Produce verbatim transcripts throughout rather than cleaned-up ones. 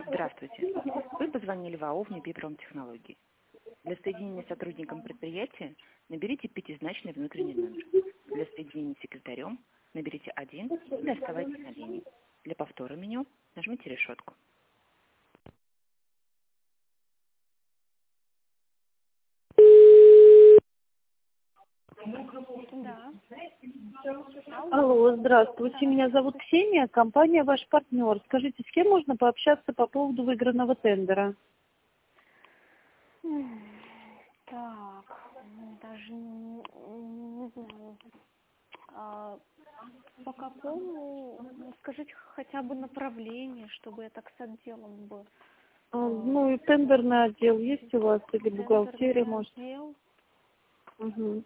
Здравствуйте. Вы позвонили в АО «Внепромтехнологии». Для соединения с сотрудником предприятия наберите пятизначный внутренний номер. Для соединения с секретарем наберите один или оставайтесь на линии. Для повтора меню нажмите решетку. Да. Алло, здравствуйте, меня зовут Ксения, компания «Ваш партнер». Скажите, с кем можно пообщаться по поводу выигранного тендера? Так, даже не, не знаю. А, по какому, скажите хотя бы направление, чтобы я так с отделом бы. А, ну и тендерный отдел есть у вас или бухгалтерия, может? Отдел. Угу.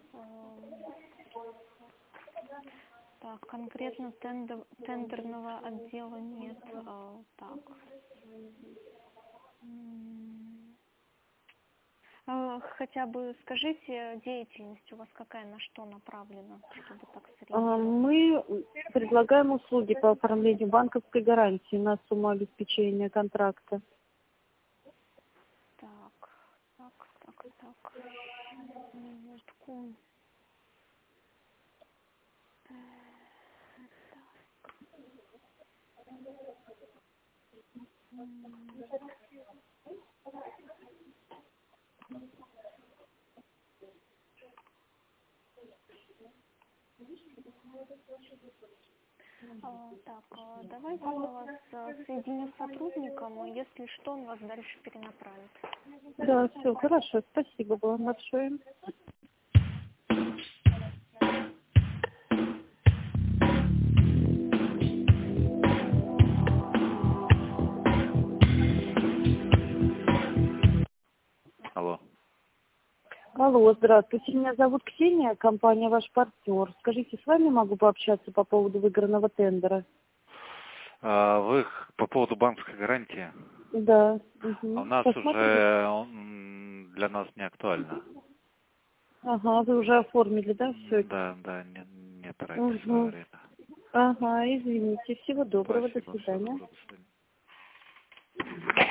Так, конкретно тендер, тендерного отдела нет. А, так. А, хотя бы скажите, деятельность у вас какая, на что направлена, чтобы так сориентироваться? Мы предлагаем услуги по оформлению банковской гарантии на сумму обеспечения контракта. Так, так, так, так. Минутку. А, так, а давайте я вас а, соединю с сотрудником, и если что, он вас дальше перенаправит. Да, все, хорошо, спасибо вам большое. Алло. Алло, здравствуйте, меня зовут Ксения, компания «Ваш партнер». Скажите, с вами могу пообщаться по поводу выигранного тендера? А, вы х- по поводу банковской гарантии? Да. А Угу. у нас Посмотрите. уже м, для нас не актуально. Ага, вы уже оформили, да, все? Да, да, не, не тратьте свое Угу. время. Ага, извините. Всего доброго, до Спасибо, всего свидания. доброго, до свидания.